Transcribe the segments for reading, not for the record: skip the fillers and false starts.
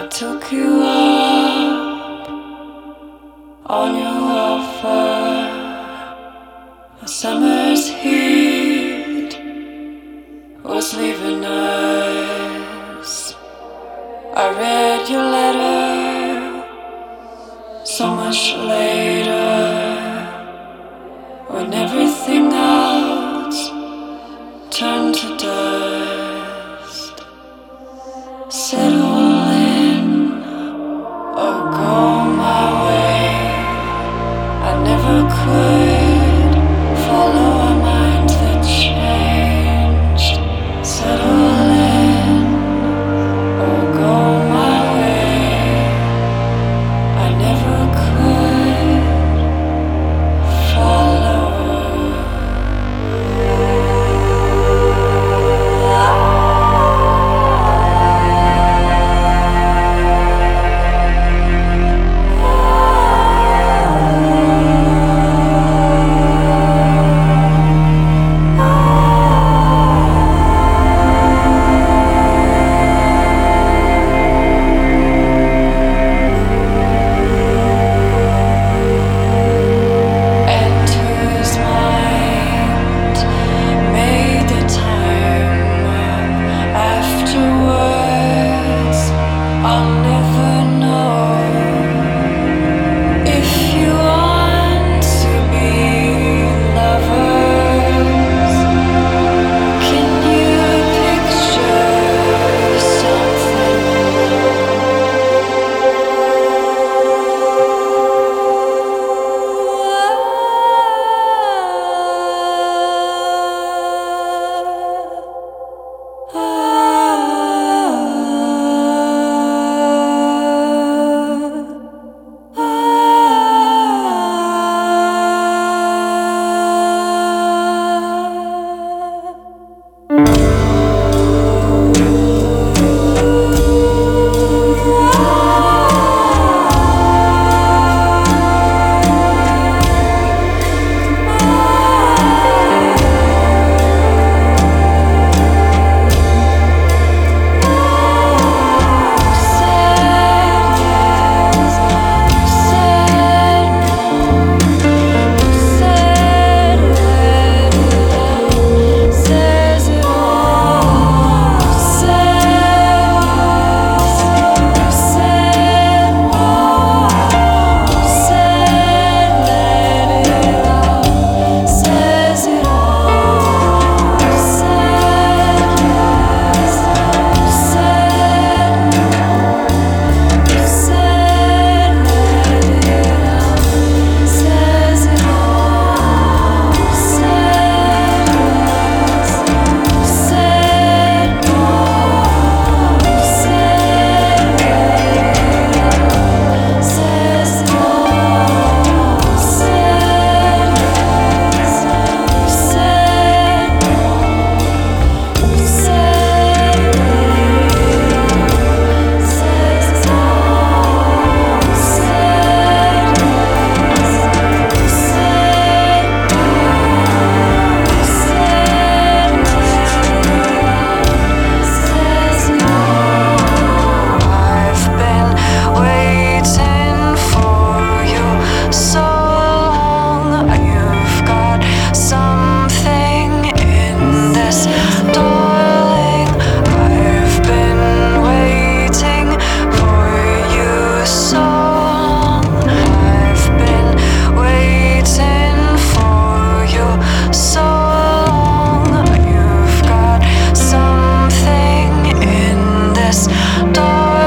took you up on your offer. A summer's heat was leaving us. I read your letter so much later, when everything else turned to dust. Settle in or go my way. I never could follow a mind that changed. Settle in or go my way. I never could follow.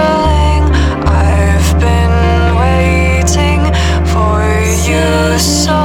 So